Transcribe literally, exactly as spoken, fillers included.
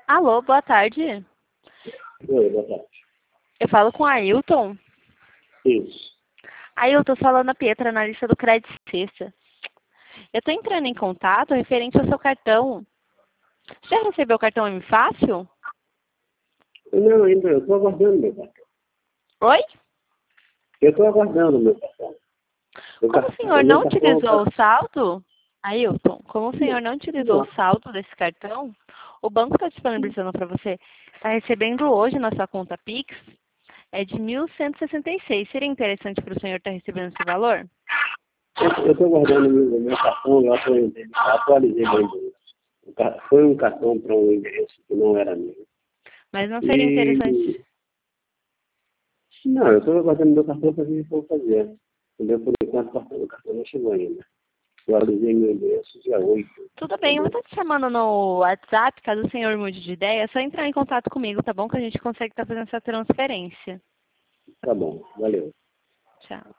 Alô, boa tarde. Oi, boa tarde. Eu falo com a Ailton. Isso. Ailton, falando a Pietra, analista do Crédito Sexta. Eu estou entrando em contato referente ao seu cartão. Você já recebeu o cartão M Fácil? Não, ainda eu estou aguardando meu cartão. Oi? Eu estou aguardando meu cartão. Meu Como o cartão, senhor meu não cartão utilizou tá... o saldo, Ailton, como o senhor não utilizou Não. o saldo desse cartão, o banco está disponibilizando para você. Está recebendo hoje na sua conta Pix, é de mil cento e sessenta e seis. Seria interessante para o senhor estar recebendo esse valor? Eu estou aguardando meu, meu cartão, eu atualizei, atualizei meu endereço. O car- Foi um cartão para um endereço que não era meu. Mas não seria E... interessante. Não, eu estou aguardando meu cartão para ver o que eu vou fazer. Entendeu? Por enquanto o cartão, o cartão não chegou ainda. Eu atualizei meu endereço dia oito. Tudo bem, eu vou estar te chamando no WhatsApp, caso o senhor mude de ideia, é só entrar em contato comigo, tá bom? Que a gente consegue estar fazendo essa transferência. Tá bom, valeu. Tchau.